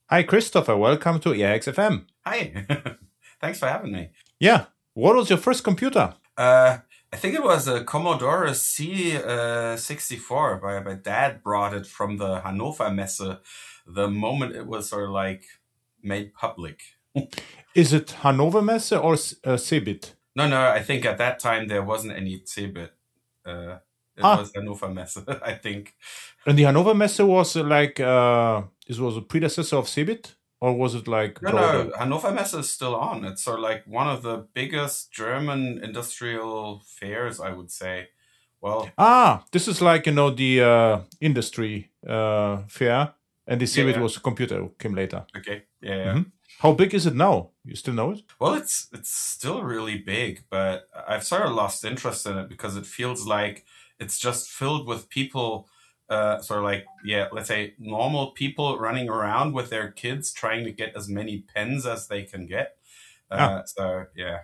Hi, Christopher. Welcome to ERX FM. Hi. Thanks for having me. Yeah. What was your first computer? I think it was a Commodore C64. My dad brought it from the Hannover Messe the moment it was sort of like made public. Is it Hannover Messe or Cebit? No, I think at that time there wasn't any Cebit. It was Hannover Messe, I think. And the Hannover Messe was this was a predecessor of Cebit? Or was it like No, Hannover Messe is still on. It's sort of like one of the biggest German industrial fairs, I would say. Well, this is like, the industry fair, and the Cebit was a computer, came later. Okay, yeah. Mm-hmm. How big is it now? You still know it? Well, it's still really big, but I've sort of lost interest in it because it feels like it's just filled with people, sort of like, let's say normal people running around with their kids trying to get as many pens as they can get. So, yeah.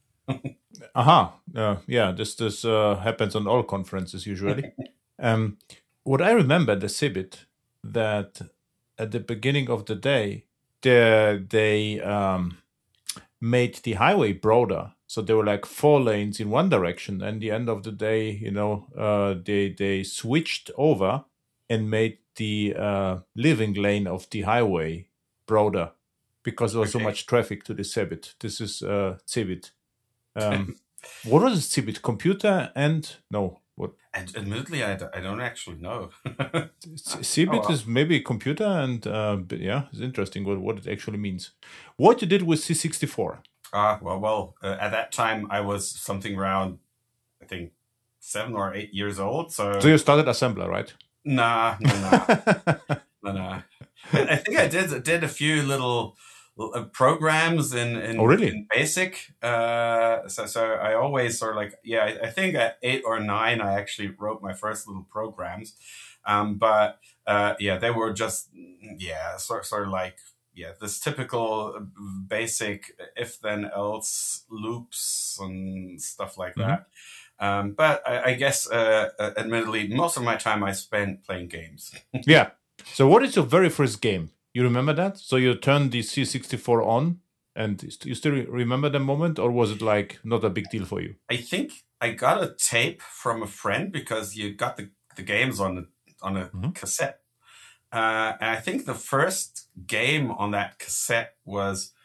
This happens on all conferences usually. What I remember the Cebit, that at the beginning of the day, they made the highway broader. So there were like 4 lanes in one direction. And the end of the day, they switched over and made the living lane of the highway broader because there was so much traffic to the Cebit. This is Cebit. What was Cebit? Computer and no. What? And admittedly, I don't actually know. Cebit is maybe a computer, and it's interesting what it actually means. What you did with C64? At that time I was something around, I think, 7 or 8 years old. So you started assembler, right? Nah. No. I think I did a few little programs in in BASIC. So I always sort of like, I think at 8 or 9 I actually wrote my first little programs. They were just sort of like this typical basic if then else loops and stuff like that. But I guess admittedly most of my time I spent playing games. Yeah. So what is your very first game? You remember that? So you turned the C64 on, and you still remember the moment, or was it like not a big deal for you? I think I got a tape from a friend because you got the games on a cassette. And I think the first game on that cassette was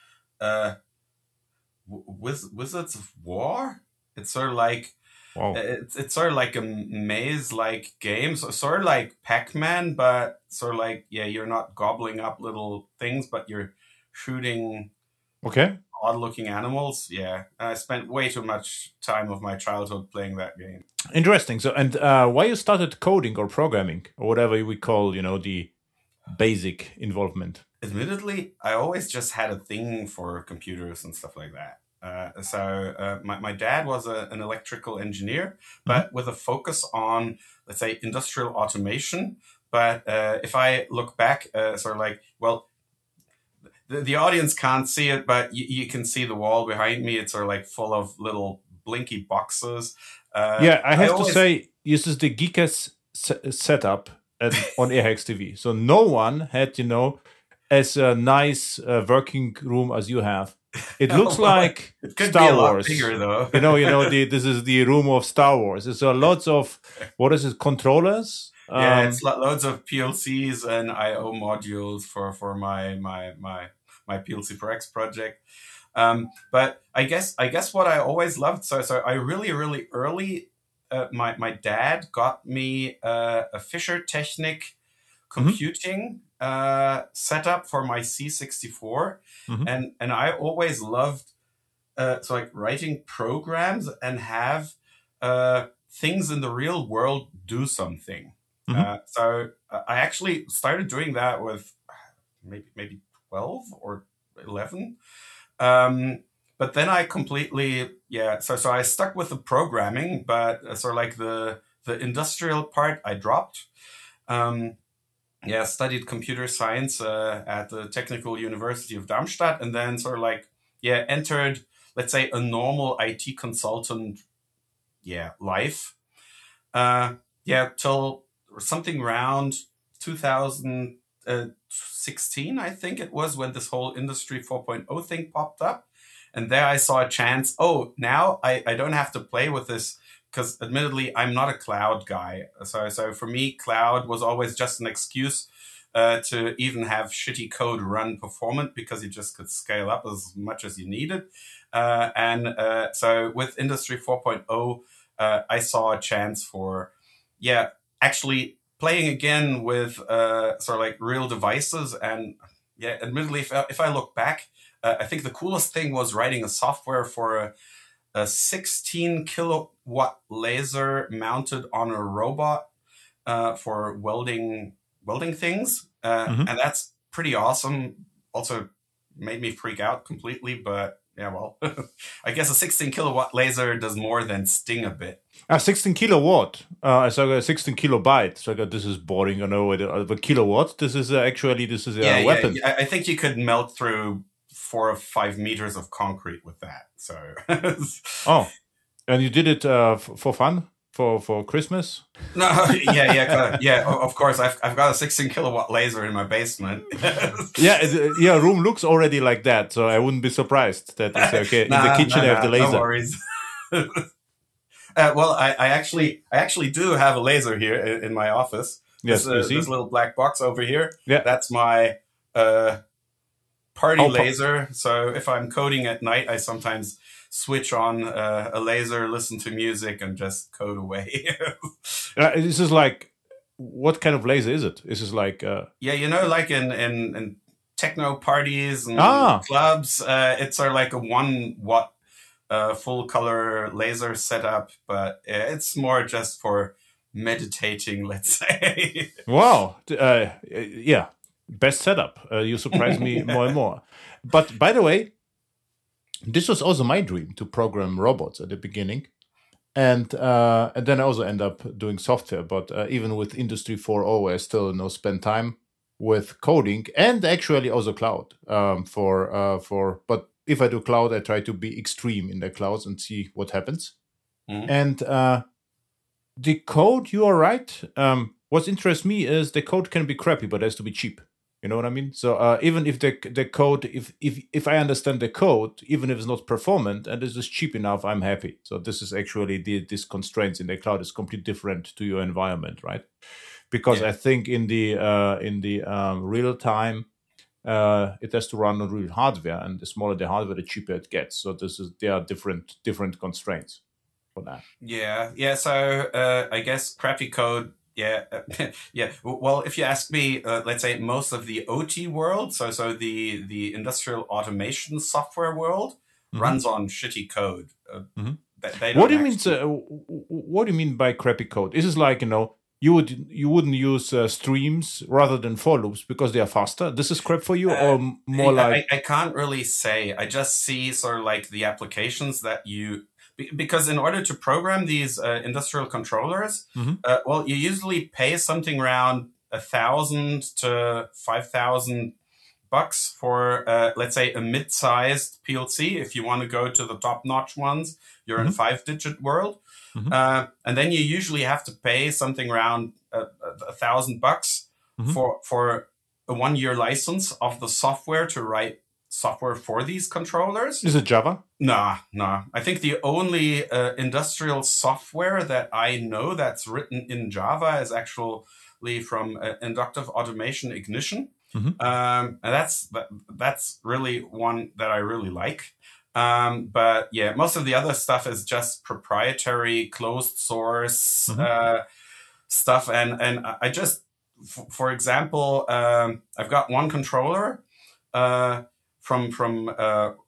Wizards of War. It's sort of like it's sort of like a maze-like game, so sort of like Pac-Man, but sort of like you're not gobbling up little things, but you're shooting odd-looking animals. Yeah, I spent way too much time of my childhood playing that game. Interesting. So, and why you started coding or programming or whatever we call, the basic involvement? Admittedly, I always just had a thing for computers and stuff like that. My dad was an electrical engineer, but with a focus on, let's say, industrial automation. But if I look back, sort of like, well, the audience can't see it, but you can see the wall behind me. It's sort of like full of little blinky boxes. I have to say, this is the geekest setup on ERX TV. So no one had, as a nice working room as you have. It looks like it could Star be a lot Wars. Bigger, though. This is the room of Star Wars. There's lots of controllers. It's loads of PLCs and I/O modules for my PLC for X project. But I guess what I always loved. So I really early. My dad got me a Fischer Technic computing setup for my C64, and I always loved writing programs and have things in the real world do something. So I actually started doing that with maybe 12 or 11. But then I completely, so I stuck with the programming, but sort of like the industrial part I dropped. Studied computer science at the Technical University of Darmstadt, and then sort of like, entered, let's say, a normal IT consultant, life. Till something around 2000, 2016, I think it was, when this whole Industry 4.0 thing popped up. And there I saw a chance. Oh, now I don't have to play with this, because admittedly, I'm not a cloud guy. So for me, cloud was always just an excuse to even have shitty code run performant, because you just could scale up as much as you needed. So with Industry 4.0, I saw a chance for, actually playing again with sort of like real devices. And admittedly, if I look back, I think the coolest thing was writing a software for a 16 kilowatt laser mounted on a robot for welding things. And that's pretty awesome. Also made me freak out completely, but yeah, well, I guess a 16 kilowatt laser does more than sting a bit. 16 kilowatt. So 16 kilobyte. So this is boring. I know the kilowatt. This is actually a weapon. Yeah. I think you could melt through 4 or 5 meters of concrete with that. So. Oh, and you did it for fun? For Christmas? No, yeah. Of course, I've got a 16 kilowatt laser in my basement. Room looks already like that, so I wouldn't be surprised that it's okay. In the kitchen, I have the laser. No worries. Well, I actually do have a laser here in my office. Yes, this little black box over here. Yeah, that's my party laser. So if I'm coding at night, I sometimes switch on a laser, listen to music, and just code away. This is like, what kind of laser is it? This is like like in techno parties and clubs, it's sort of like a 1 watt full color laser setup, but it's more just for meditating, let's say. Wow. Best setup. You surprise me more and more. But by the way, this was also my dream, to program robots at the beginning. And then I also end up doing software. But even with Industry 4.0, I still spend time with coding, and actually also cloud. But if I do cloud, I try to be extreme in the clouds and see what happens. And the code, you are right. What interests me is the code can be crappy, but it has to be cheap. You know what I mean? So even if the code, if I understand the code, even if it's not performant and this is cheap enough, I'm happy. So this is actually these constraints in the cloud is completely different to your environment, right? Because I think in the real time, it has to run on real hardware, and the smaller the hardware, the cheaper it gets. So there are different constraints for that. Yeah. So I guess crappy code. Yeah. Well, if you ask me, let's say most of the OT world, so the industrial automation software world, runs on shitty code. What do you mean? What do you mean by crappy code? Is it like you wouldn't use streams rather than for loops because they are faster? This is crap for you, or more like I can't really say. I just see sort of like the applications that you. Because in order to program these industrial controllers, you usually pay something around $1,000 to $5,000 for, let's say, a mid-sized PLC. If you want to go to the top-notch ones, you're in 5-digit world, and then you usually have to pay something around $1,000 for a 1-year license of the software to write software for these controllers. Is it Java? Nah. I think the only industrial software that I know that's written in Java is actually from Inductive Automation Ignition. And that's really one that I really like. But yeah, most of the other stuff is just proprietary, closed source stuff. And I just, for example, I've got one controller from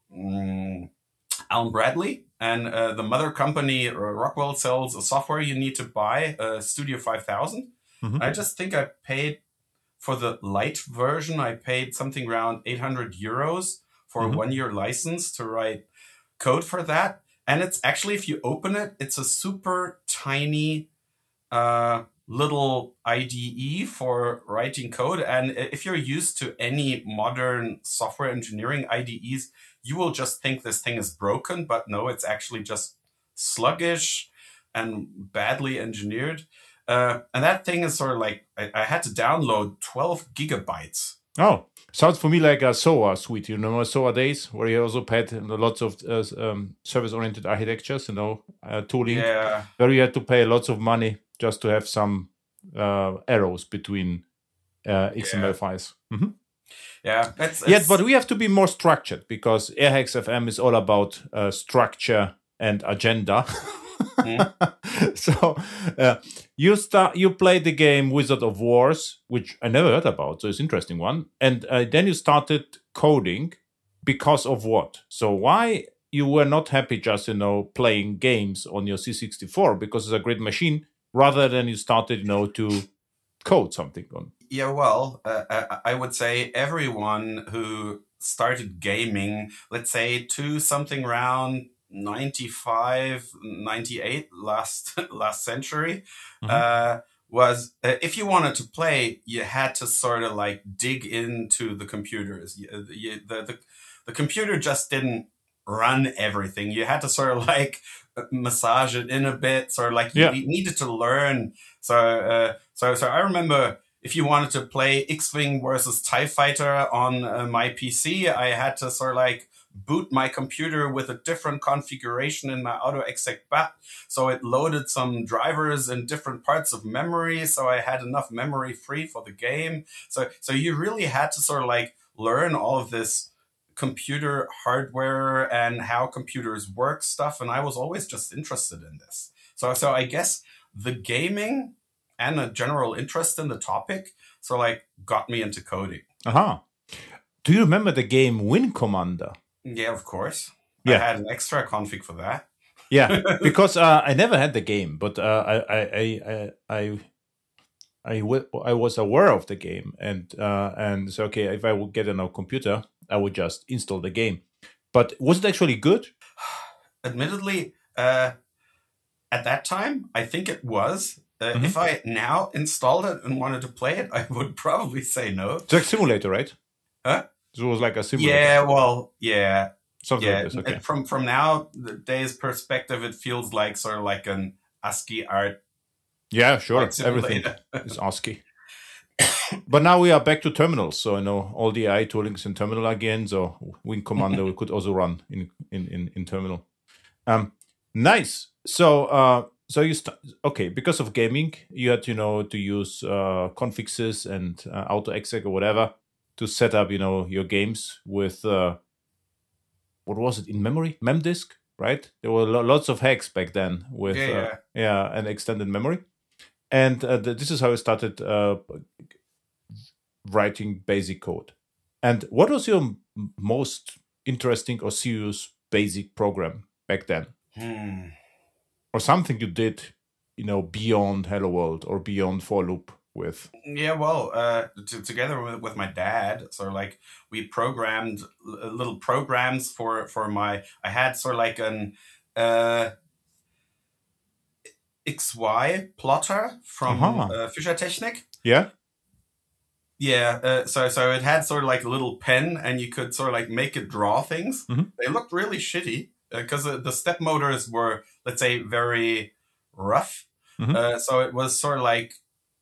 Allen Bradley, and the mother company Rockwell sells a software you need to buy, Studio 5000. I just think I paid for the light version. I paid something around 800 euros for a 1-year license to write code for that. And it's actually, if you open it, it's a super tiny little IDE for writing code. And if you're used to any modern software engineering IDEs, you will just think this thing is broken, but no, it's actually just sluggish and badly engineered. And that thing is sort of like I had to download 12 gigabytes. Oh, sounds for me like a SOA suite. You know, SOA days where you also had lots of service-oriented architectures, tooling, Yeah. where you had to pay lots of money just to have some arrows between XML files. Mm-hmm. Yeah, but we have to be more structured because Airhacks FM is all about structure and agenda. So you play the game Wizard of Wars, which I never heard about, so it's an interesting one. And then you started coding because of what? So why you were not happy just playing games on your C64 because it's a great machine, rather than you started to code something on? Yeah, well, I would say everyone who started gaming, let's say to something around 95, 98 last century, was if you wanted to play, you had to sort of like dig into the computers. The computer just didn't run everything. You had to sort of like massage it in a bit, sort of like you needed to learn. So I remember, if you wanted to play X-Wing versus TIE Fighter on my PC, I had to sort of like boot my computer with a different configuration in my AutoExec-BAT. So it loaded some drivers in different parts of memory. So I had enough memory free for the game. So you really had to sort of like learn all of this computer hardware and how computers work stuff. And I was always just interested in this. So I guess the gaming and a general interest in the topic, so like got me into coding. Do you remember the game Wing Commander? Yeah, of course. Yeah. I had an extra config for that. Yeah, because I never had the game, but I was aware of the game, and so okay, if I would get a computer, I would just install the game. But was it actually good? Admittedly, at that time, I think it was. If I now installed it and wanted to play it, I would probably say no. It's like simulator, right? Huh? So it was like a simulator. Yeah, well, yeah. Something like this, okay. From now, the day's perspective, it feels like sort of like an ASCII art. Yeah, sure. Everything is ASCII. But now we are back to terminals. So all the AI tooling is in terminal again. So Wing Commander we could also run in terminal. Nice. So you because of gaming, you had to use configs and AutoExec or whatever to set up your games with what was it, in memory, memdisk, right? There were lots of hacks back then with an extended memory, and this is how I started writing basic code. And what was your most interesting or serious basic program back then? Or something you did, beyond Hello World or beyond for loop with? Yeah, well, together with my dad, sort of like we programmed little programs for I had sort of like an XY plotter from Fischertechnik. Yeah. Yeah, so it had sort of like a little pen, and you could sort of like make it draw things. They looked really shitty because the step motors were, let's say, very rough. So it was sort of like,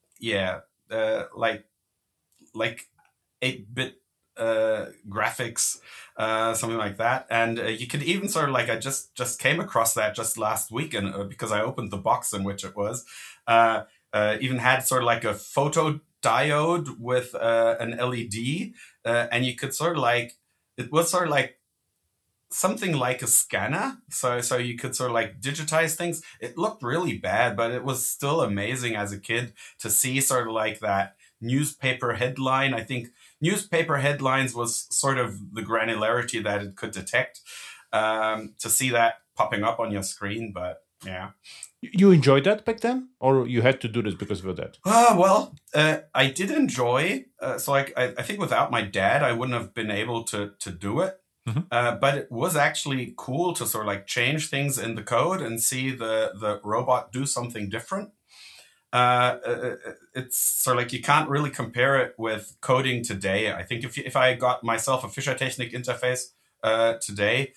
like 8-bit graphics, something like that. And you could even sort of like, I just came across that just last week, and because I opened the box in which it was, even had sort of like a photo diode with an LED, and you could sort of like, it was sort of like something like a scanner, so you could sort of like digitize things. It looked really bad, but it was still amazing as a kid to see sort of like that newspaper headline. I think newspaper headlines was sort of the granularity that it could detect, to see that popping up on your screen. But yeah. You enjoyed that back then, or you had to do this because of that? Well, I did enjoy. So I think without my dad, I wouldn't have been able to do it. But it was actually cool to sort of like change things in the code and see the robot do something different. It's sort of like you can't really compare it with coding today. I think if I got myself a Fischertechnik interface today,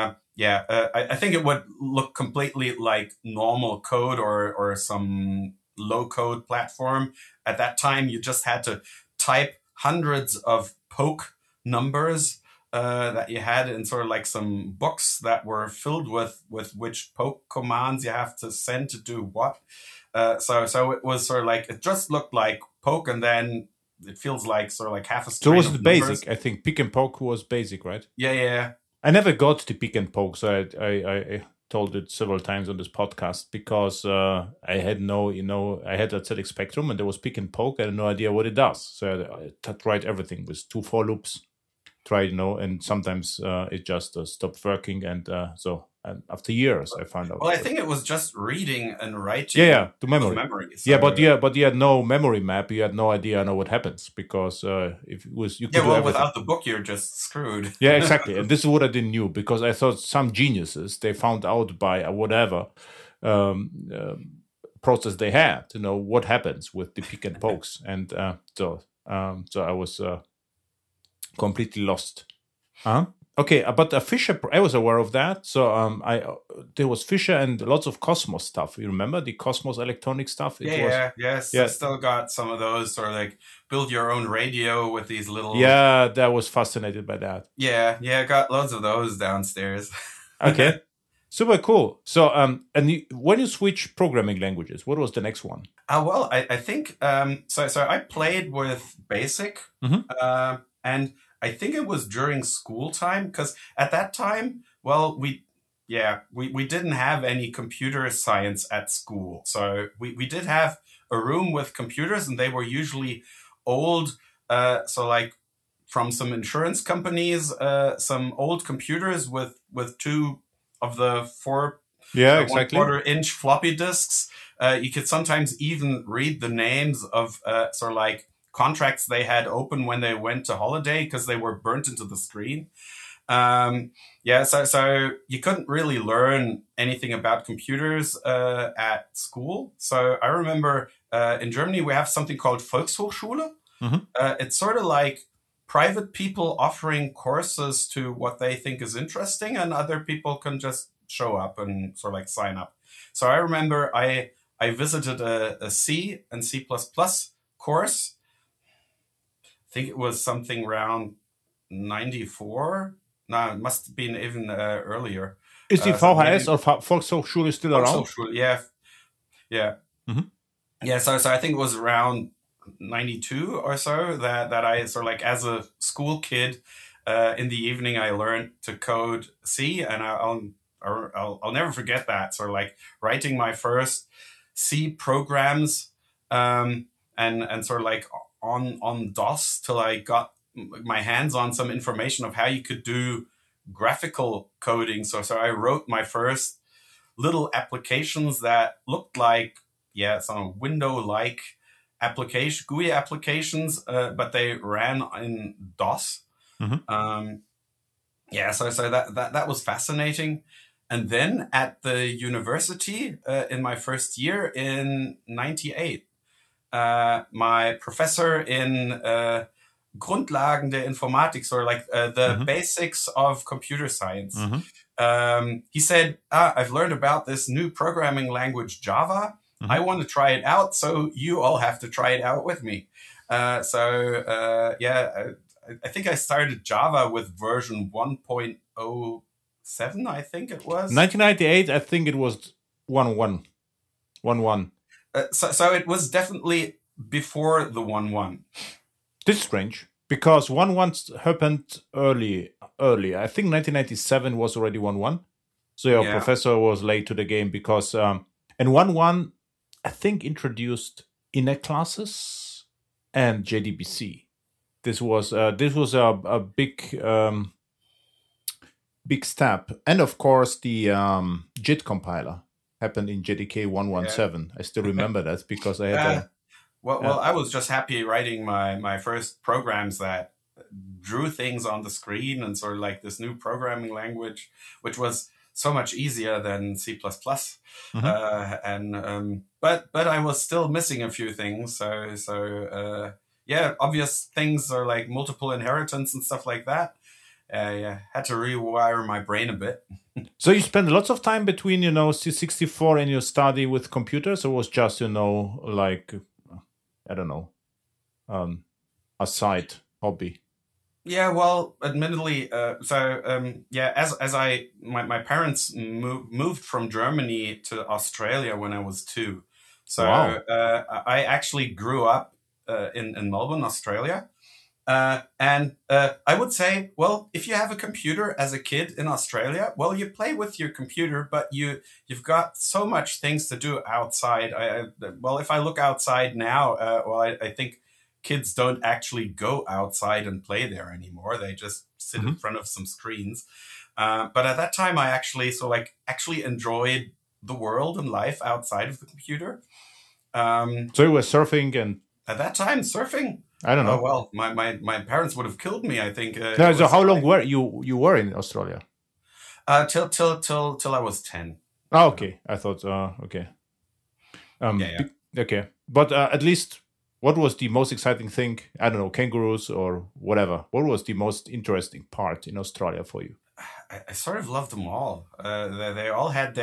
I think it would look completely like normal code or some low code platform. At that time, you just had to type hundreds of poke numbers that you had in sort of like some books that were filled with which poke commands you have to send to do what. So it was sort of like, it just looked like poke, and then it feels like sort of like half a string. So was of it basic? numbers. I think pick and poke was basic, right? Yeah. I never got to pick and poke, so I told it several times on this podcast because I had I had a ZX Spectrum and there was pick and poke. I had no idea what it does. So I tried everything with 2 for loops, and sometimes it just stopped working. And after years, I found out. Well, I think it was just reading and writing. Yeah, to memory. So, but you had no memory map. You had no idea what happens because if it was you could do everything. Without the book, you're just screwed. Yeah, exactly. And this is what I didn't know, because I thought some geniuses, they found out by whatever process they had to know what happens with the pick and pokes, and so I was completely lost. Okay, but Fisher, I was aware of that. So there was Fisher and lots of Cosmos stuff. You remember the Cosmos electronic stuff? Yes. I still got some of those, sort of like build your own radio with these little. Yeah, I was fascinated by that. Yeah, I got loads of those downstairs. Okay, super cool. So, when you switch programming languages, what was the next one? Well, I think so I played with BASIC, and I think it was during school time, because at that time, well, we didn't have any computer science at school. So we did have a room with computers, and they were usually old, so like from some insurance companies, some old computers with 2 of the 4 1/4-inch floppy disks. You could sometimes even read the names of sort of like contracts they had open when they went to holiday, because they were burnt into the screen. So you couldn't really learn anything about computers at school. So I remember in Germany we have something called Volkshochschule. It's sort of like private people offering courses to what they think is interesting, and other people can just show up and sort of like sign up. So I remember I visited a C and C++ course. I think it was something around 94. No, it must have been even earlier. Is the VHS or Volkshochschule still around? Yeah. Yeah, so I think it was around 92 or so that I sort of like, as a school kid, in the evening I learned to code C, and I'll never forget that. Sort of like writing my first C programs, and sort of like on DOS, till I got my hands on some information of how you could do graphical coding. So I wrote my first little applications that looked like some window-like application, GUI applications, but they ran in DOS. So that was fascinating. And then at the university, in my first year in 98, my professor in Grundlagen der Informatik, or like the basics of computer science, he said, I've learned about this new programming language, Java. I want to try it out, so you all have to try it out with me. I think I started Java with version 1.07, I think it was. 1998, I think it was 1.1. So it was definitely before the 1.1. This is strange, because 1.1 happened early. I think 1997 was already 1.1. So your professor was late to the game, because and 1.1, I think, introduced init classes and JDBC. This was a big step, and of course the JIT compiler happened in JDK 1.17. I still remember that, because I had I was just happy writing my first programs that drew things on the screen, and sort of like this new programming language, which was so much easier than C++. But I was still missing a few things. So obvious things are like multiple inheritance and stuff like that. yeah, had to rewire my brain a bit. So you spend lots of time between, C64 and your study with computers, or was just, like, I don't know, a side hobby? Yeah, well, admittedly, as my parents moved from Germany to Australia when I was 2, so Wow. I actually grew up in Melbourne, Australia, and I would say, well, if you have a computer as a kid in Australia, well, you play with your computer, but you've got so much things to do outside. Well, if I look outside now, I think kids don't actually go outside and play there anymore. They just sit in front of some screens. But at that time, I actually enjoyed the world and life outside of the computer. So you were surfing and... At that time, surfing. I don't know. Well, my parents would have killed me, I think. So how long were you were in Australia? Till I was 10. Oh, okay. I thought, okay. Yeah. Okay. But at least, what was the most exciting thing? I don't know, kangaroos or whatever. What was the most interesting part in Australia for you? I sort of loved them all. They all had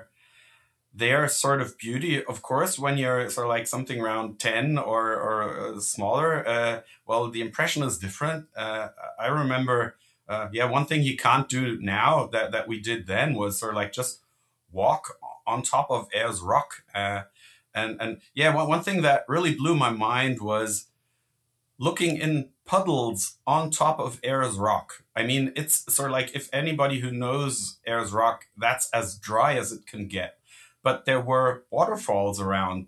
their sort of beauty. Of course, when you're sort of like something around 10 or smaller, well, the impression is different. I remember, one thing you can't do now that we did then was sort of like just walk on top of Ayers Rock. One thing that really blew my mind was looking in puddles on top of Ayers Rock. I mean, it's sort of like, if anybody who knows Ayers Rock, that's as dry as it can get. But there were waterfalls around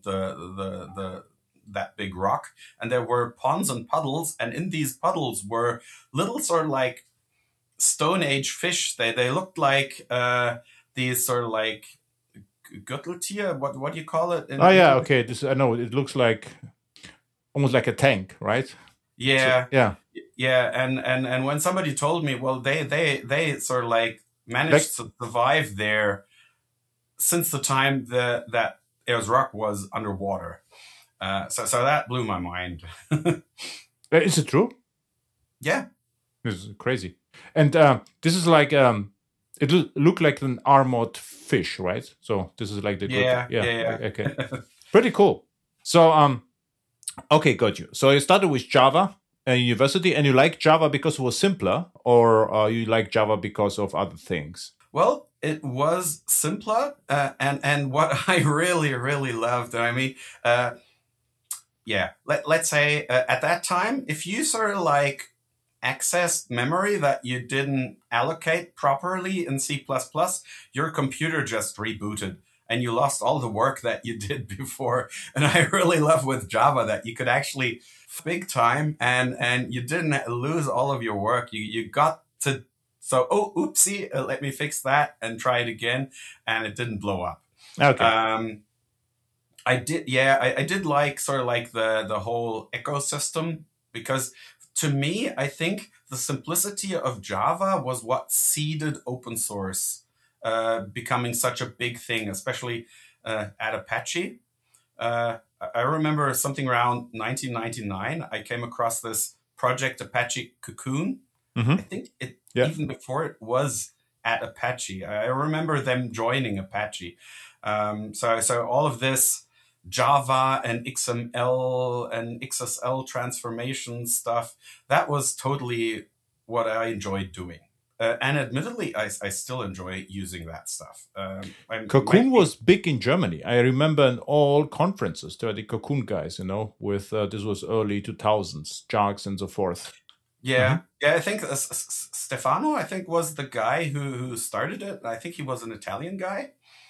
that big rock, and there were ponds and puddles, and in these puddles were little sort of like Stone Age fish. They looked like these sort of like Gürteltier. What do you call it? Okay. I know it looks like almost like a tank, right? Yeah, so, and when somebody told me, well, they sort of like managed to survive there since the time that Ayers Rock was underwater. So that blew my mind. Is it true? Yeah. This is crazy. And this is like, it looked like an armored fish, right? So this is like the... Yeah. Okay. Pretty cool. So, okay, got you. So you started with Java at university, and you like Java because it was simpler, or you like Java because of other things? Well, it was simpler, and what I really, really loved. I mean, let's say at that time, if you sort of like accessed memory that you didn't allocate properly in C++, your computer just rebooted and you lost all the work that you did before. And I really love with Java that you could actually big time and you didn't lose all of your work. You got to... So, oopsie, let me fix that and try it again. And it didn't blow up. Okay. I did like sort of like the whole ecosystem, because to me, I think the simplicity of Java was what seeded open source becoming such a big thing, especially at Apache. I remember something around 1999, I came across this project Apache Cocoon. I think even before it was at Apache. I remember them joining Apache. So all of this Java and XML and XSL transformation stuff, that was totally what I enjoyed doing. And admittedly, I still enjoy using that stuff. Cocoon was big in Germany. I remember in all conferences, there were the Cocoon guys, with this was early 2000s, JARCS and so forth. Yeah, I think Stefano, I think, was the guy who started it. I think he was an Italian guy.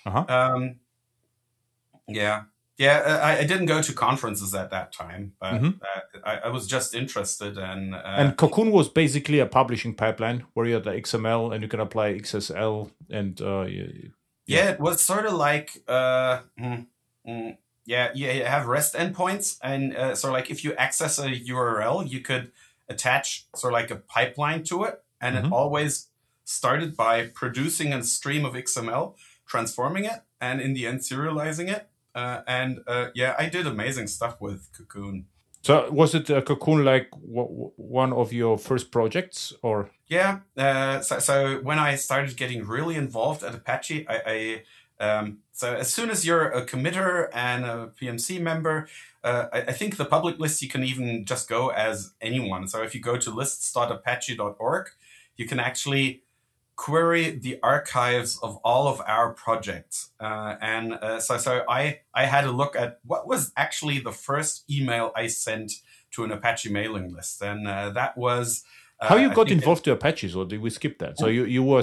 I didn't go to conferences at that time, but I was just interested. And Cocoon was basically a publishing pipeline where you had the XML and you can apply XSL. And it was sort of like, you have REST endpoints. And sort of like if you access a URL, you could attach sort of like a pipeline to it. And it always started by producing a stream of XML, transforming it, and in the end, serializing it. I did amazing stuff with Cocoon. So was it Cocoon like one of your first projects, or? Yeah. So when I started getting really involved at Apache, so as soon as you're a committer and a PMC member, I think the public list, you can even just go as anyone. So if you go to lists.apache.org, you can actually query the archives of all of our projects. So I had a look at what was actually the first email I sent to an Apache mailing list. And that was... How you got involved to Apache, or did we skip that? So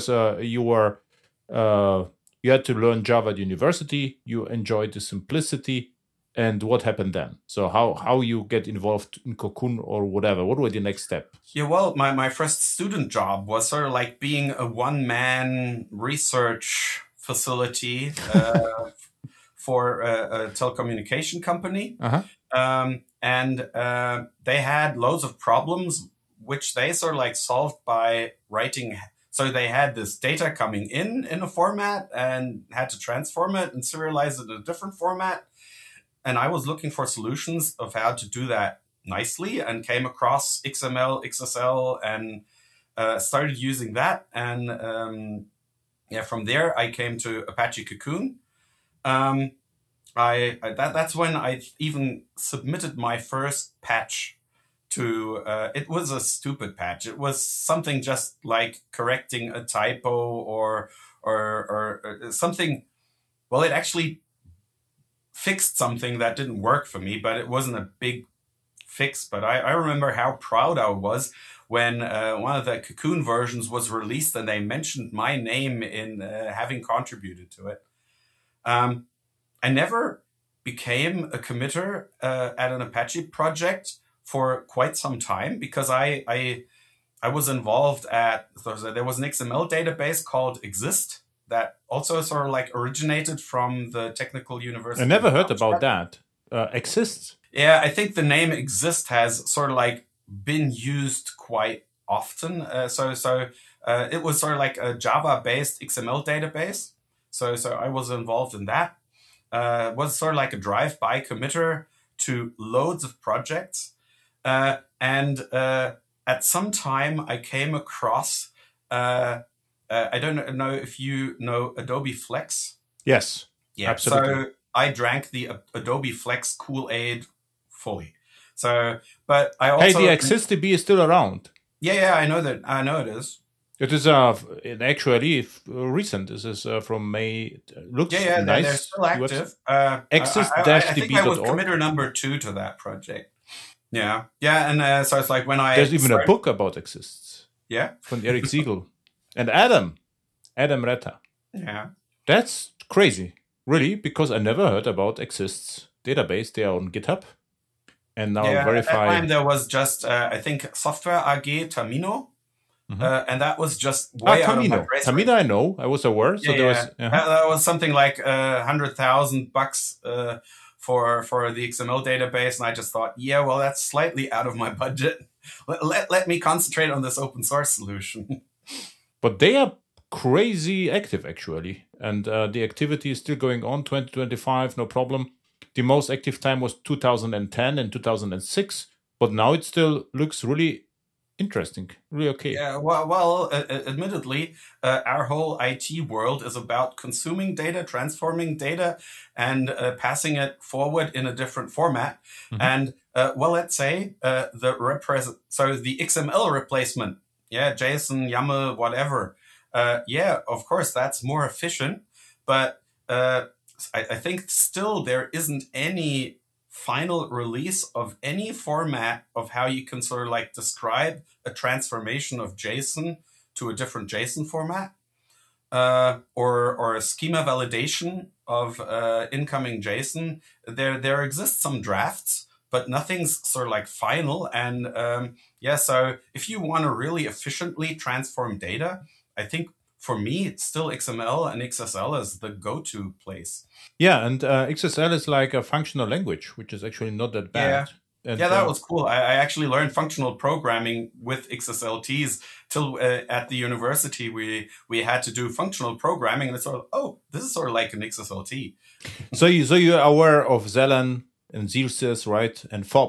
you had to learn Java at university, you enjoyed the simplicity, and what happened then? So how you get involved in Cocoon or whatever? What were the next step? Yeah, well, my first student job was sort of like being a one-man research facility for a telecommunication company. Uh-huh. And they had loads of problems, which they sort of like solved by writing. So they had this data coming in a format and had to transform it and serialize it in a different format. And I was looking for solutions of how to do that nicely and came across XML, XSL, and started using that. And from there, I came to Apache Cocoon. That's when I even submitted my first patch to, it was a stupid patch. It was something just like correcting a typo or something. Well, it actually fixed something that didn't work for me, but it wasn't a big fix. But I remember how proud I was when one of the Cocoon versions was released and they mentioned my name in having contributed to it. I never became a committer at an Apache project for quite some time because I was involved at, there was an XML database called Exist that also sort of like originated from the Technical University. I never heard about that. Exists? Yeah, I think the name Exist has sort of like been used quite often. So it was sort of like a Java-based XML database. So I was involved in that. Was sort of like a drive-by committer to loads of projects. And at some time I came across, I don't know if you know Adobe Flex. Yes, yeah, absolutely. So I drank the Adobe Flex Kool-Aid fully. So, but I also... Hey, the XSDB is still around. Yeah, I know that. I know it is. It is actually recent. This is from May. Looks nice. Yeah, they're still active. Exist-db.org. I think I was committer number 2 to that project. Yeah, and so it's like when I... There's even a book about Exists. Yeah. From Eric Siegel. And Adam Retta. Yeah. That's crazy. Really, because I never heard about Exists database. They are on GitHub. And now verify. At that time there was just, I think, Software AG Tamino. Mm-hmm. And that was just way out of my price range. Tamino I know. I was aware. So there was, that was something like $100,000 for the XML database. And I just thought, well, that's slightly out of my budget. Let me concentrate on this open source solution. But they are crazy active, actually. And the activity is still going on, 2025, no problem. The most active time was 2010 and 2006. But now it still looks really interesting, really okay. Yeah, well, admittedly, our whole IT world is about consuming data, transforming data, and passing it forward in a different format. Mm-hmm. And, let's say the XML replacement, JSON, YAML, whatever. Of course, that's more efficient. But I think still there isn't any final release of any format of how you can sort of like describe a transformation of JSON to a different JSON format, or a schema validation of incoming JSON. There exist some drafts, but nothing's sort of like final. And so if you want to really efficiently transform data, I think for me, it's still XML and XSL is the go-to place. Yeah, and XSL is like a functional language, which is actually not that bad. And, that was cool. I actually learned functional programming with XSLTs till at the university we had to do functional programming, and it's sort of, this is sort of like an XSLT. So you're aware of Zelen and Zilsys, right? And FOP.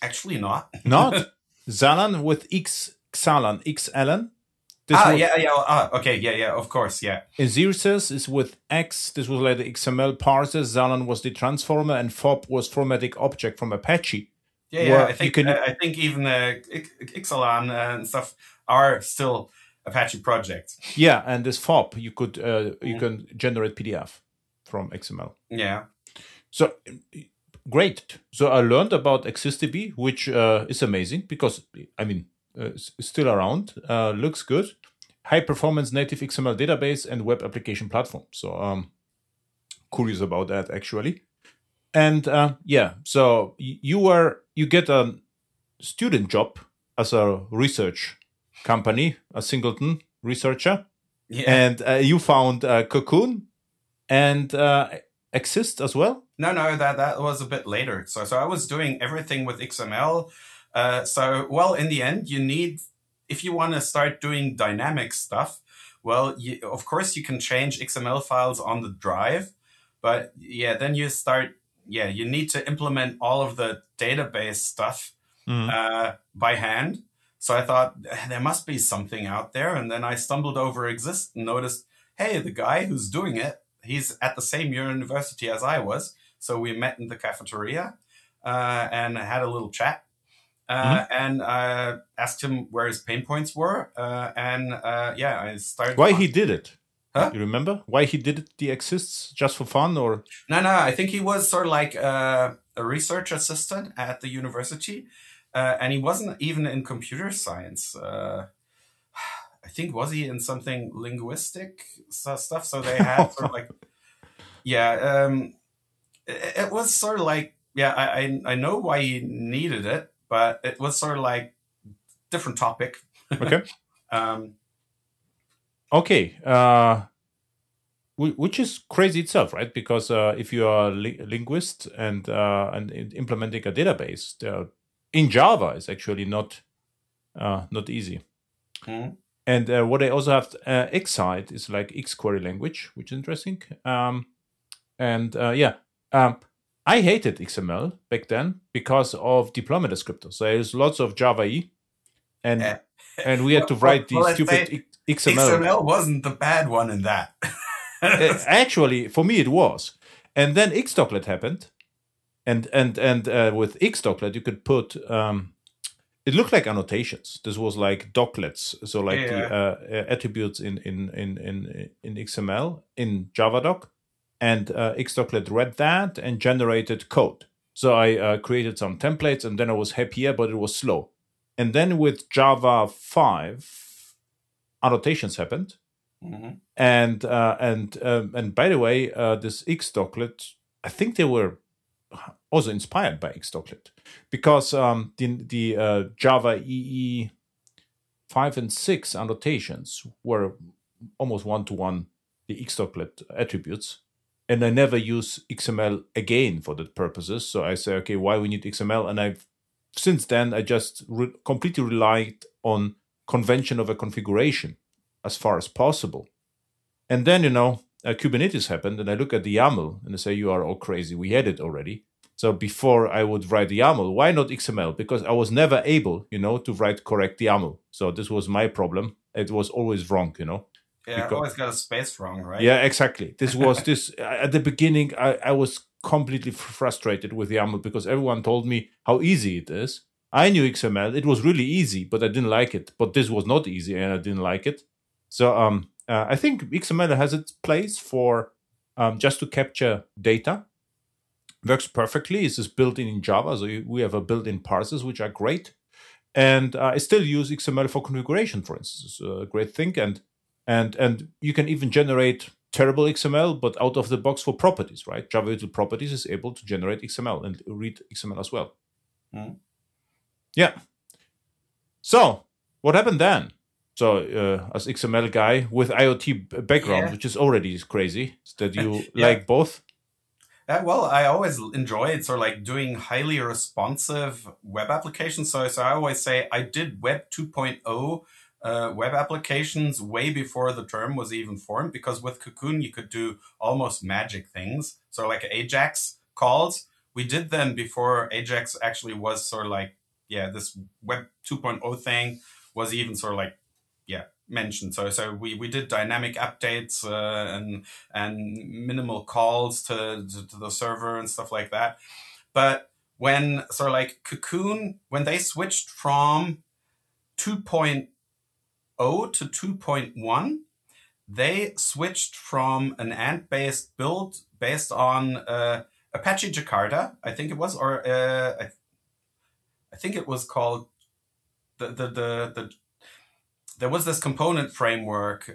Actually, not. Not Xalan with Xalan, Xalan. Okay, yeah, of course, yeah. And Xerxes is with X. This was like the XML parser. Xalan was the transformer, and FOB was formatting object from Apache. Yeah. I think even Ixalan and stuff are still Apache projects. Yeah, and this FOB you can generate PDF from XML. Yeah. So great. So I learned about XSDB, which is amazing because it's still around. Looks good. High performance native XML database and web application platform. So curious about that actually. And so you get a student job as a research company, a Singleton researcher, and you found Cocoon and Exist as well. No, that was a bit later. So I was doing everything with XML. In the end, you need, if you want to start doing dynamic stuff, of course you can change XML files on the drive, but then you need to implement all of the database stuff by hand. So I thought there must be something out there. And then I stumbled over Exist and noticed, hey, the guy who's doing it, he's at the same university as I was. So we met in the cafeteria and had a little chat. And asked him where his pain points were. I started. Why he did it? Huh? You remember why he did it? The Exists just for fun, or? No. I think he was sort of like a research assistant at the university, and he wasn't even in computer science. I think was he in something linguistic stuff? So they had sort of like, it was sort of like, I know why he needed it, but it was sort of like different topic. Okay. Which is crazy itself, right? Because if you are a linguist and implementing a database in Java is actually not easy. Mm. And what I also have Xside is like Xquery language, which is interesting. I hated XML back then because of deployment descriptors. There's lots of Java E, and we had to write these stupid XML. XML wasn't the bad one in that. Actually, for me it was. And then Xdoclet happened, and with Xdoclet you could put it looked like annotations. This was like doclets, so like the attributes in XML in JavaDoc. And Xdoclet read that and generated code. So I created some templates, and then I was happier, but it was slow. And then with Java 5, annotations happened. Mm-hmm. And by the way, this Xdoclet, I think they were also inspired by Xdoclet because the Java EE 5 and 6 annotations were almost one-to-one the Xdoclet attributes. And I never use XML again for that purposes. So I say, okay, why we need XML? And since then, I just completely relied on convention of a configuration as far as possible. And then, Kubernetes happened, and I look at the YAML, and I say, you are all crazy. We had it already. So before I would write the YAML, why not XML? Because I was never able, to write correct YAML. So this was my problem. It was always wrong, Yeah, I always got a space wrong, right? Yeah, exactly. This was at the beginning, I was completely frustrated with YAML because everyone told me how easy it is. I knew XML. It was really easy, but I didn't like it. But this was not easy, and I didn't like it. So I think XML has its place for just to capture data. Works perfectly. It's just built in Java. So we have a built-in parsers, which are great. And I still use XML for configuration, for instance. It's a great thing. And you can even generate terrible XML, but out of the box for properties, right? Java Util Properties is able to generate XML and read XML as well. Mm. Yeah. So what happened then? So as XML guy with IoT background, which is already crazy, that you like both. I always enjoyed sort of like doing highly responsive web applications. So I always say I did Web 2.0 web applications way before the term was even formed, because with Cocoon you could do almost magic things. So like Ajax calls, we did them before Ajax actually was sort of like this Web 2.0 thing was even sort of like mentioned. So we did dynamic updates and minimal calls to the server and stuff like that. But when sort of like Cocoon, when they switched from 2.0 to 2.1, they switched from an Ant-based build based on Apache Jakarta, I think it was, or I think it was called the there was this component framework,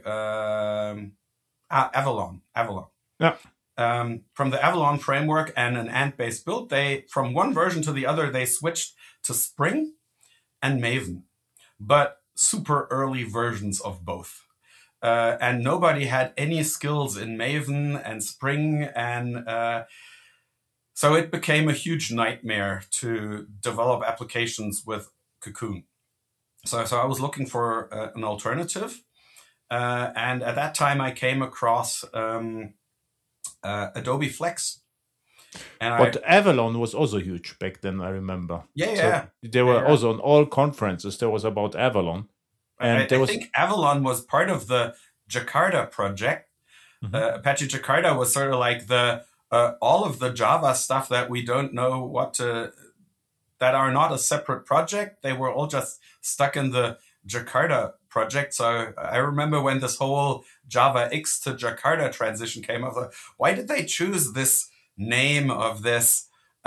Avalon. Yeah. From the Avalon framework and an Ant-based build, they from one version to the other they switched to Spring and Maven, but super early versions of both. And nobody had any skills in Maven and Spring, and so it became a huge nightmare to develop applications with Cocoon. So I was looking for an alternative, and at that time I came across Adobe Flex. But Avalon was also huge back then, I remember. Yeah. There were also on all conferences, there was about Avalon. And I think Avalon was part of the Jakarta project. Mm-hmm. Apache Jakarta was sort of like the all of the Java stuff that we don't know that are not a separate project. They were all just stuck in the Jakarta project. So I remember when this whole Java X to Jakarta transition came up, why did they choose this name of this?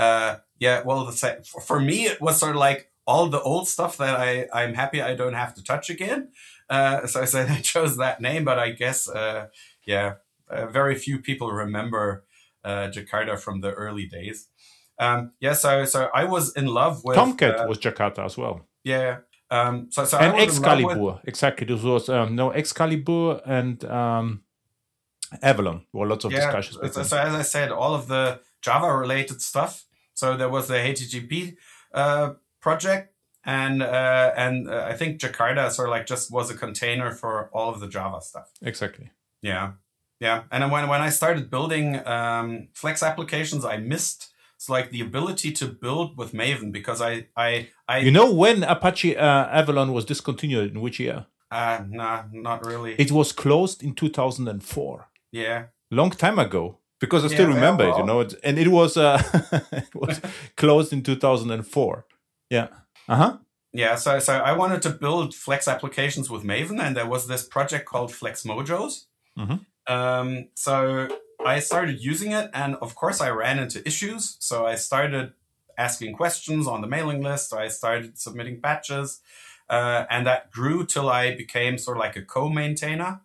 For me, it was sort of like all the old stuff that I'm happy I don't have to touch again. So I said I chose that name, but I guess, very few people remember Jakarta from the early days. So I was in love with Tomcat was Jakarta as well. Yeah. And Excalibur, exactly. This was Excalibur and Avalon. There were lots of discussions. So as I said, all of the Java related stuff. So there was the HTTP project, and I think Jakarta sort of like just was a container for all of the Java stuff. Exactly. Yeah. And then when I started building Flex applications, I missed like the ability to build with Maven, because I when Apache Avalon was discontinued, in which year? Nah, not really. It was closed in 2004. Yeah, long time ago, because I still remember it. And it was it was closed in 2004. Yeah. Yeah. So I wanted to build Flex applications with Maven, and there was this project called Flex Mojos. Mm-hmm. So I started using it, and of course I ran into issues. So I started asking questions on the mailing list. I started submitting patches, and that grew till I became sort of like a co-maintainer.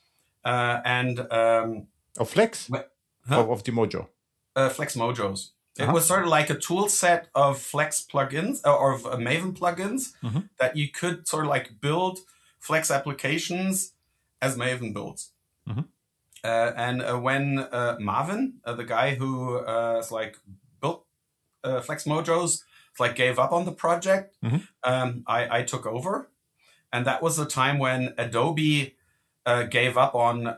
Of Flex? Of the Mojo? Flex Mojos. It was sort of like a tool set of Flex plugins or of Maven plugins that you could sort of like build Flex applications as Maven builds. Mm-hmm. When Marvin, the guy who built Flex Mojos, gave up on the project, I took over, and that was the time when Adobe gave up on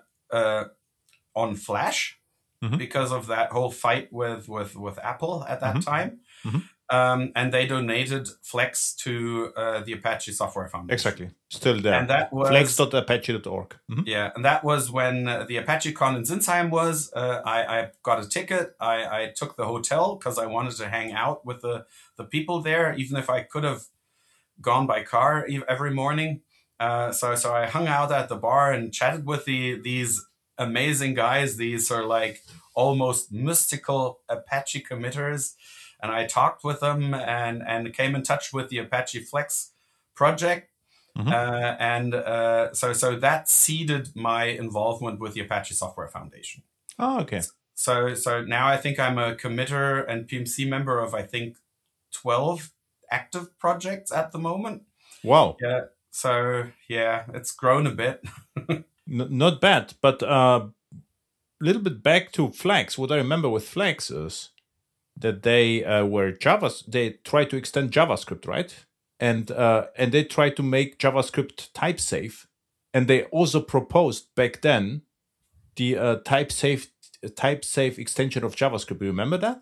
Flash because of that whole fight with Apple at that time. And they donated Flex to the Apache Software Foundation. Exactly. Still there. And that was flex.apache.org. Yeah, and that was when the ApacheCon in Zinsheim was. I got a ticket. I took the hotel because I wanted to hang out with the people there, even if I could have gone by car every morning. So I hung out at the bar and chatted with these amazing guys, these sort of like almost mystical Apache committers. And I talked with them and came in touch with the Apache Flex project. So that seeded my involvement with the Apache Software Foundation. Oh, okay. So now I think I'm a committer and PMC member of, I think, 12 active projects at the moment. Wow. Yeah. So, yeah, it's grown a bit. Not bad, but a little bit back to Flex. What I remember with Flex is that they they tried to extend JavaScript, right? And they tried to make JavaScript type safe, and they also proposed back then the type safe extension of JavaScript. You remember that?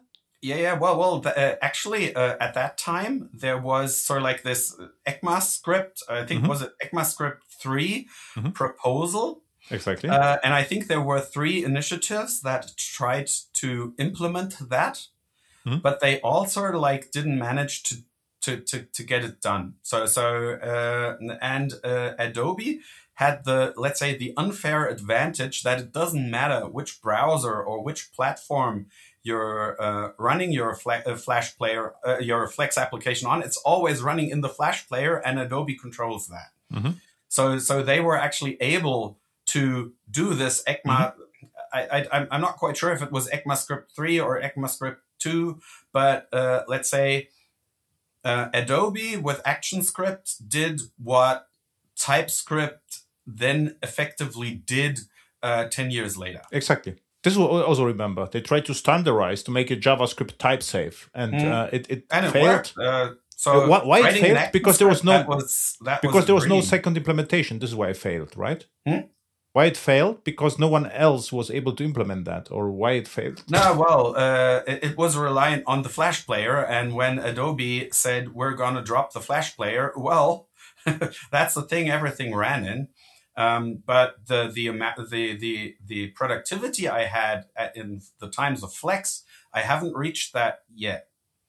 Yeah. Actually, at that time, there was sort of like this ECMAScript, I think, was it ECMAScript 3 proposal? Exactly. And I think there were 3 initiatives that tried to implement that, but they all sort of like didn't manage to get it done. And Adobe had let's say the unfair advantage that it doesn't matter which browser or which platform you're running your Flash player, your Flex application on. It's always running in the Flash player, and Adobe controls that. So they were actually able to do this ECMA. I'm not quite sure if it was ECMAScript 3 or ECMAScript 2, but let's say Adobe with ActionScript did what TypeScript then effectively did 10 years later. Exactly. This is what I also remember. They tried to standardize to make a JavaScript type safe, and it failed. So why it failed? Because there was no no second implementation. This is why it failed, right? Why it failed? Because no one else was able to implement that, or why it failed? No, well, it was reliant on the Flash player, and when Adobe said we're going to drop the Flash player, well, that's the thing everything ran in. But the productivity I had in the times of Flex, I haven't reached that yet.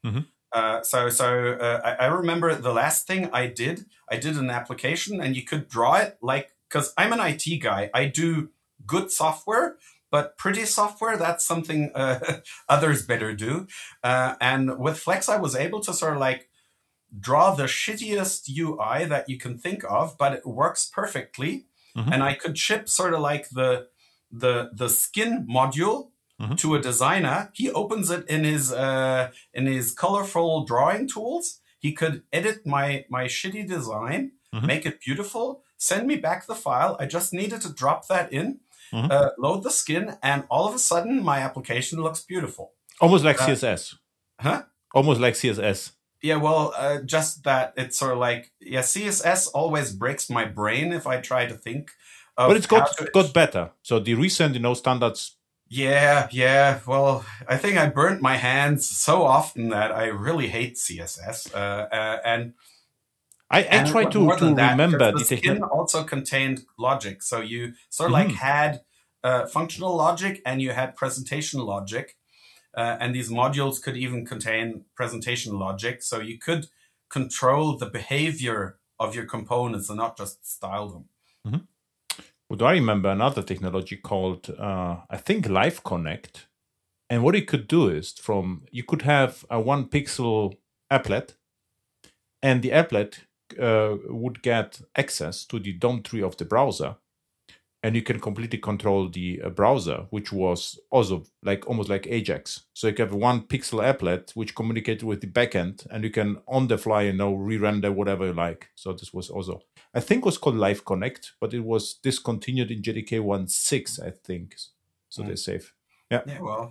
I remember the last thing I did an application, and you could draw it like, because I'm an IT guy, I do good software, but pretty software, that's something others better do. And with Flex, I was able to sort of like draw the shittiest UI that you can think of, but it works perfectly. And I could ship sort of like the skin module to a designer. He opens it in his colorful drawing tools. He could edit my shitty design, make it beautiful, send me back the file. I just needed to drop that in, load the skin, and all of a sudden my application looks beautiful. Almost like CSS. Huh? Almost like CSS. Yeah, well, just that it's sort of like, CSS always breaks my brain if I try to think of. But it's got better. So the recent, standards. Yeah. Well, I think I burnt my hands so often that I really hate CSS. And I try to remember the skin also contained logic. So you sort of like had functional logic and you had presentation logic. And these modules could even contain presentation logic. So you could control the behavior of your components and not just style them. Well, I remember another technology called, I think, Live Connect. And what it could do is you could have a 1 pixel applet, and the applet would get access to the DOM tree of the browser. And you can completely control the browser, which was also almost like Ajax. So you have 1 pixel applet which communicated with the backend, and you can on the fly, re-render whatever you like. So this was also, I think, it was called Live Connect, but it was discontinued in JDK 1.6, I think. So they're safe. Yeah. Yeah. Well.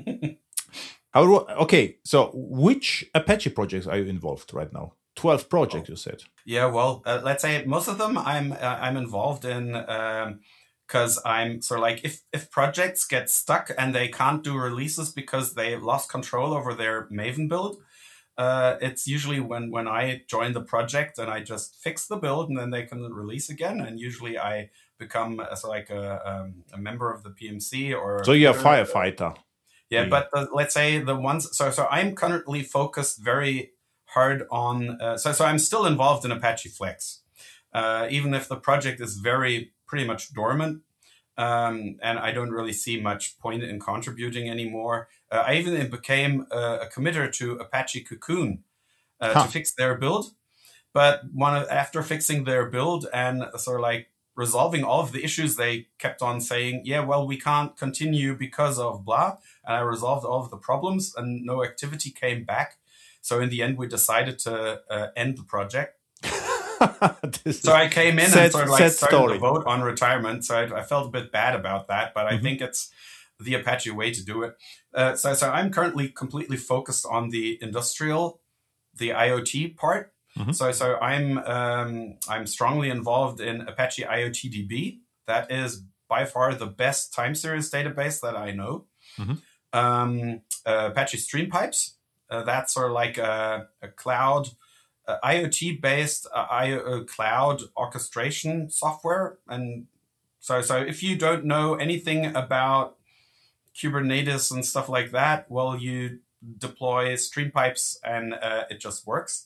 Okay. So which Apache projects are you involved right now? 12 projects, you said. Yeah. Well, let's say most of them I'm involved in. Because I'm sort of like, if projects get stuck and they can't do releases because they lost control over their Maven build, it's usually when I join the project and I just fix the build and then they can release again. And usually I become a member of the PMC or. So you're a firefighter. Yeah, but let's say the ones. So I'm currently focused very hard on. So I'm still involved in Apache Flex, even if the project is pretty much dormant, and I don't really see much point in contributing anymore. I even became a committer to Apache Cocoon to fix their build. But after fixing their build and sort of like resolving all of the issues, they kept on saying, yeah, well, we can't continue because of blah. And I resolved all of the problems and no activity came back. So in the end, we decided to end the project. So I came in and sort of like started the vote on retirement. So I felt a bit bad about that, but I think it's the Apache way to do it. So I'm currently completely focused on the industrial, the IoT part. So I'm strongly involved in Apache IoTDB. That is by far the best time series database that I know. Apache Streampipes. That's sort of like a cloud, IoT-based cloud orchestration software. And so if you don't know anything about Kubernetes and stuff like that, well, you deploy Streampipes and it just works.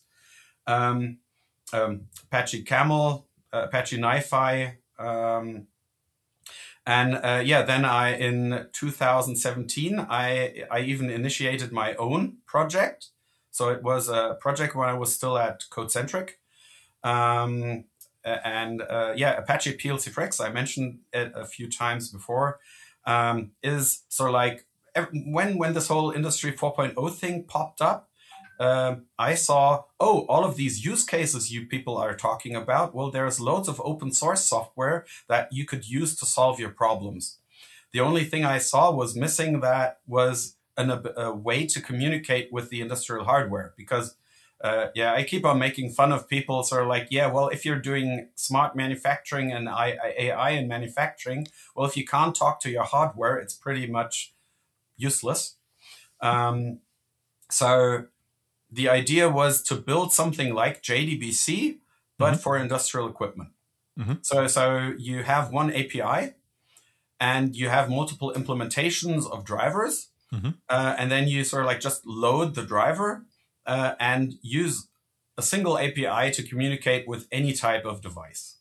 Apache Camel, Apache NiFi, then in 2017, I even initiated my own project. So it was a project when I was still at Codecentric. Apache PLC4X, I mentioned it a few times before, is sort of like when this whole Industry 4.0 thing popped up, I saw, all of these use cases you people are talking about. Well, there's loads of open source software that you could use to solve your problems. The only thing I saw was missing that was a way to communicate with the industrial hardware. Because, I keep on making fun of people sort of like, if you're doing smart manufacturing and AI in manufacturing, well, if you can't talk to your hardware, it's pretty much useless. So the idea was to build something like JDBC, but for industrial equipment. So you have one API and you have multiple implementations of drivers. And then you sort of like just load the driver and use a single API to communicate with any type of device.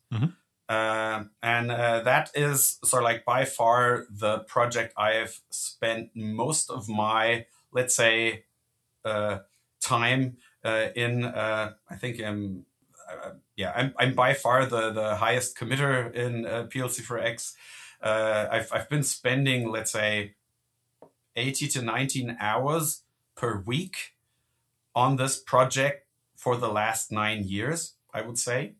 That is sort of like by far the project I have spent most of my, let's say, time in. I think I'm by far the highest committer in PLC4X. I've been spending, let's say, 80 to 19 hours per week on this project for the last 9 years, I would say.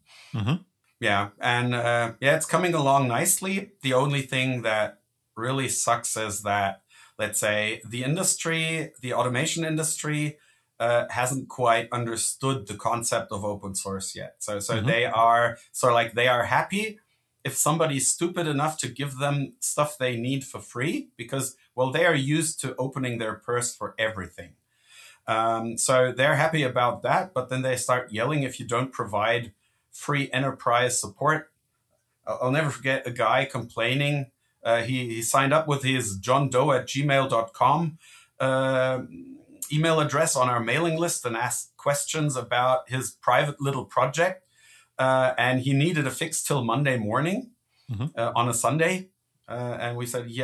It's coming along nicely. The only thing that really sucks is that, let's say, the automation industry hasn't quite understood the concept of open source yet. So they are sort of like, they are happy if somebody's stupid enough to give them stuff they need for free, because, well, they are used to opening their purse for everything. So they're happy about that, but then they start yelling if you don't provide free enterprise support. I'll never forget a guy complaining. He signed up with his johndoe@gmail.com email address on our mailing list and asked questions about his private little project. And he needed a fix till Monday morning on a Sunday. And we said,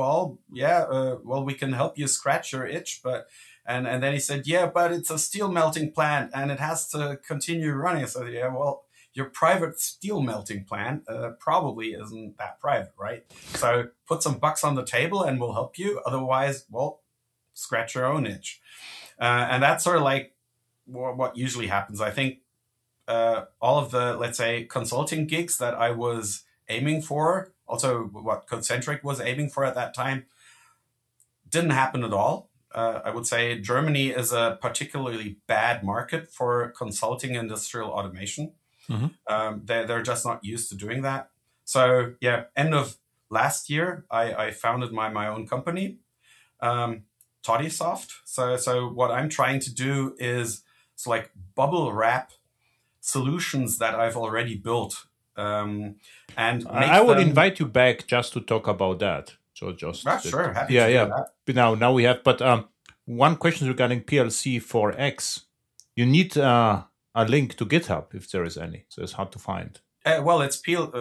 we can help you scratch your itch. And then he said, but it's a steel melting plant and it has to continue running. So, your private steel melting plant probably isn't that private, right? So put some bucks on the table and we'll help you. Otherwise, scratch your own itch. And that's sort of like what usually happens. I think all of the, let's say, consulting gigs that I was aiming for, also what Codecentric was aiming for at that time, didn't happen at all. I would say Germany is a particularly bad market for consulting industrial automation. They're just not used to doing that. So end of last year, I founded my own company, Toddysoft. So what I'm trying to do is bubble wrap solutions that I've already built. And I would invite you back just to talk about that. So just sure, happy to do that. Now we have, but one question regarding PLC4X. You need a link to GitHub if there is any. So it's hard to find. It's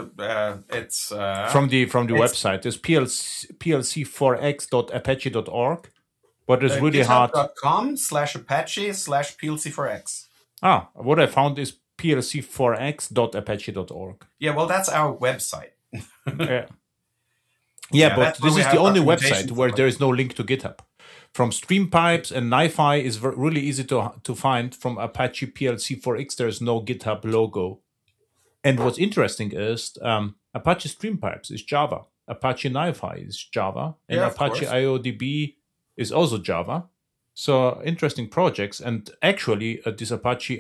from the website. It's plc4x.apache.org. But it's really hard. GitHub.com/Apache/PLC4X. What I found is plc4x.apache.org. That's our website. But this is the only website where there is no link to GitHub. From Streampipes and NiFi is really easy to find. From Apache PLC4X, there is no GitHub logo. And what's interesting is Apache Streampipes is Java. Apache NiFi is Java. And Apache IODB is also Java. So interesting projects. And actually, this Apache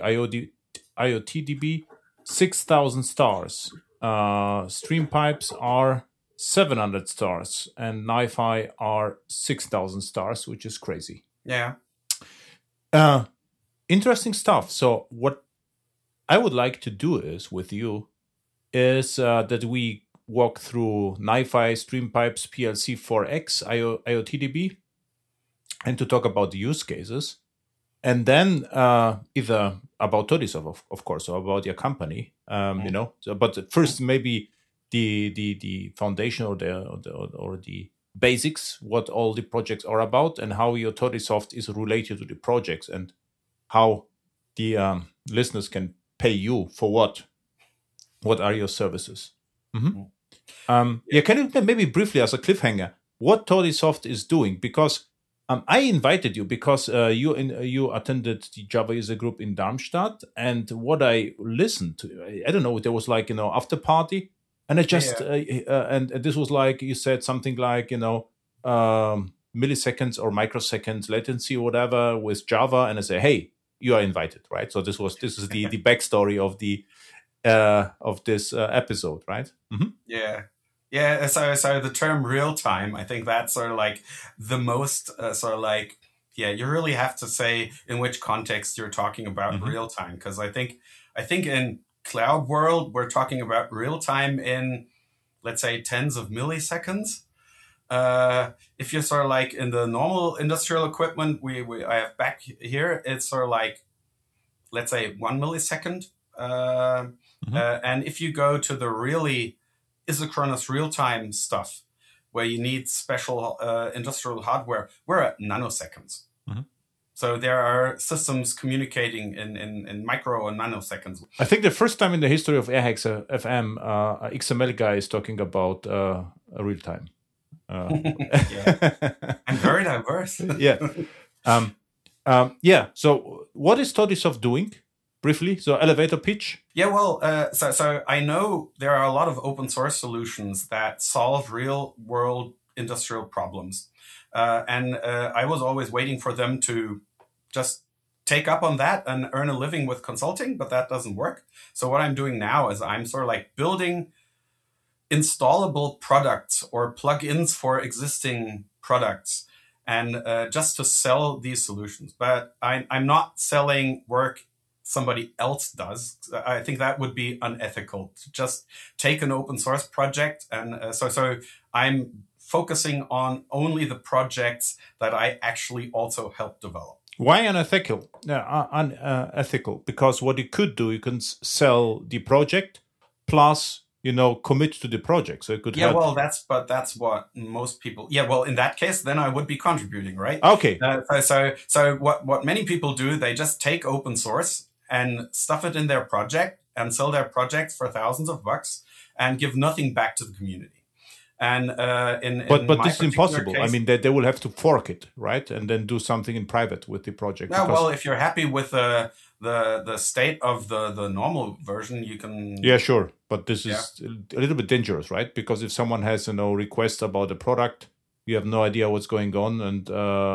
IoTDB, 6,000 stars. Streampipes are 700 stars, and NiFi are 6,000 stars, which is crazy. Yeah. Interesting stuff. So what I would like to do is with you is that we walk through NiFi, StreamPipes, PLC4X, IoTDB, and to talk about the use cases. And then either about Todisoft, of course, or about your company, you know. So, but first, maybe the foundation or the basics, what all the projects are about, and how your Todisoft is related to the projects, and how the listeners can pay you for what. What are your services? Mm-hmm. Yeah, can you maybe briefly, as a cliffhanger, what Todisoft is doing? Because I invited you because you attended the Java user group in Darmstadt, and what I listened to, I don't know, there was like, you know, after party, and I just and this was like, you said something like, you know, milliseconds or microseconds latency or whatever with Java, and I say, hey, you are invited, right? So this is the backstory of this episode, right? Mm-hmm. Yeah. So the term real time, I think that's sort of like the most sort of like, you really have to say in which context you're talking about real time, because I think in cloud world we're talking about real time in, let's say, tens of milliseconds. If you're sort of like in the normal industrial equipment, I have back here, it's sort of like, let's say, 1 millisecond. And if you go to the really isochronous real-time stuff, where you need special industrial hardware, we're at nanoseconds. So there are systems communicating in micro and nanoseconds. I think the first time in the history of Airhacks FM, XML guy is talking about real-time. I'm very diverse. So what is Todisoft doing? Briefly, so elevator pitch. Yeah, well, so I know there are a lot of open source solutions that solve real world industrial problems, and I was always waiting for them to just take up on that and earn a living with consulting, but that doesn't work. So what I'm doing now is I'm sort of like building installable products or plugins for existing products, and just to sell these solutions. But I'm not selling work somebody else does. I think that would be unethical to just take an open source project. And so I'm focusing on only the projects that I actually also help develop. Why unethical? Unethical, because what you could do, you can sell the project plus, you know, commit to the project. So it could help. Well, that's what most people. Yeah, well, in that case, then I would be contributing, right? Okay. So what many people do, they just take open source and stuff it in their project and sell their project for thousands of bucks and give nothing back to the community. And but this is impossible. Case, I mean, they will have to fork it, right, and then do something in private with the project. Yeah, well, if you're happy with the state of the normal version, you can. Yeah, sure, but this is a little bit dangerous, right? Because if someone has request about the product, you have no idea what's going on, and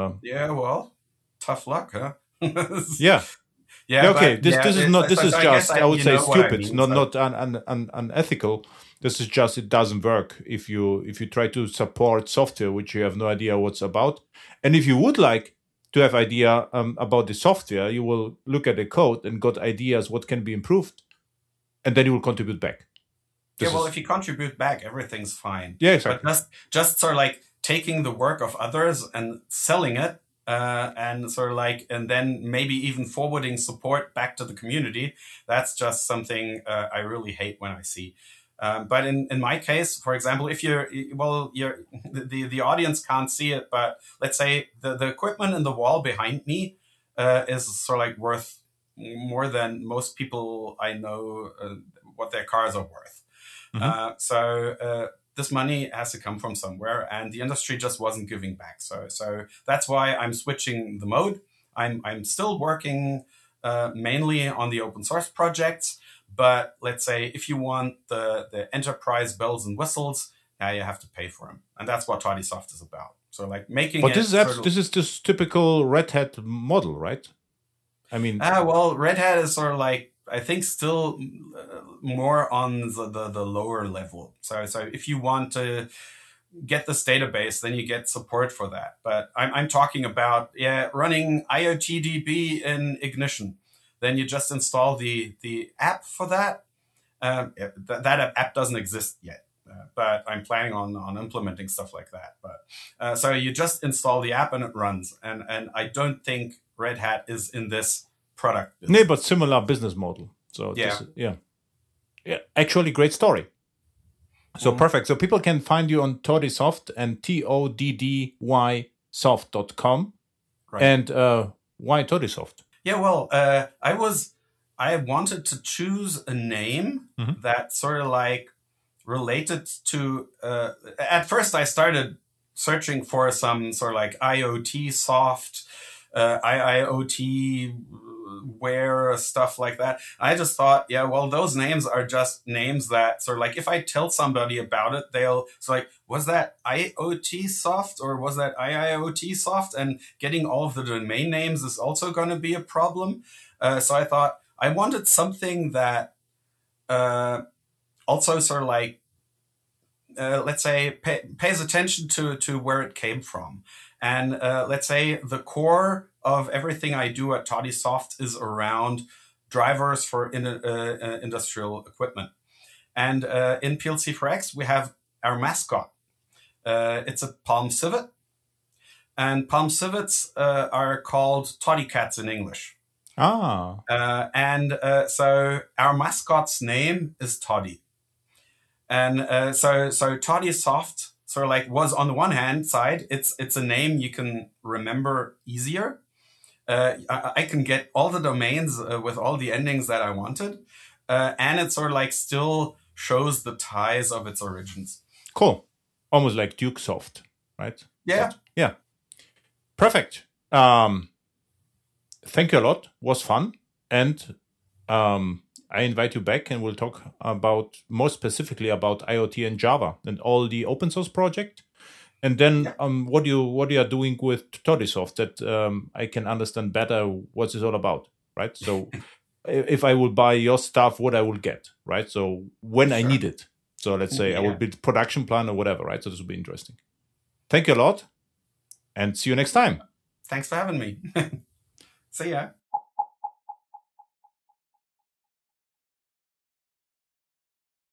well, tough luck, huh? Yeah. Yeah. Okay. This is not. This is just. I would say stupid. I mean, not unethical. This is just. It doesn't work if you try to support software which you have no idea what's about. And if you would like to have idea about the software, you will look at the code and got ideas what can be improved, and then you will contribute back. If you contribute back, everything's fine. Yeah, exactly. But just sort of like taking the work of others and selling it. And sort of like, and then maybe even forwarding support back to the community. That's just something I really hate when I see. But in my case, for example, if the audience can't see it, but let's say the equipment in the wall behind me is sort of like worth more than most people I know what their cars are worth. This money has to come from somewhere, and the industry just wasn't giving back. So that's why I'm switching the mode. I'm still working mainly on the open source projects, but let's say if you want the enterprise bells and whistles, now you have to pay for them, and that's what Todisoft is about. So like making. But this is this typical Red Hat model, right? I mean, Red Hat is sort of like I think still more on the lower level. So if you want to get this database, then you get support for that. But I'm talking about running IoTDB in Ignition. Then you just install the app for that. That app doesn't exist yet, but I'm planning on implementing stuff like that. But so you just install the app and it runs. And I don't think Red Hat is in this product business. No, but similar business model. So yeah, actually great story. So perfect. So people can find you on Toddysoft and TODDY soft.com. Right. And why Toddysoft? Yeah, well, I wanted to choose a name that sort of like related to. At first, I started searching for some sort of like IoT soft, IoT where stuff like that. I just thought, yeah, well, those names are just names that sort of like if I tell somebody about it, they'll like, was that IoT soft or was that IIoT soft? And getting all of the domain names is also going to be a problem. So I thought I wanted something that also sort of like, let's say, pays attention to where it came from. And let's say the core of everything I do at Toddysoft is around drivers for industrial equipment. And in PLC4X, we have our mascot. It's a Palm Civet. And Palm Civets are called Toddycats in English. Ah. So our mascot's name is Toddy. And so Toddysoft sort of like was on the one hand side, it's a name you can remember easier. I can get all the domains with all the endings that I wanted. And it sort of like still shows the ties of its origins. Cool. Almost like Dukesoft, right? Yeah. But, yeah. Perfect. Thank you a lot. Was fun. And I invite you back and we'll talk about more specifically about IoT and Java and all the open source project. And then what you are doing with Toddysoft that I can understand better what it's all about, right? So if I will buy your stuff, what I will get, right? So when I need it. So let's say I will build production plan or whatever, right? So this will be interesting. Thank you a lot and see you next time. Thanks for having me. See ya.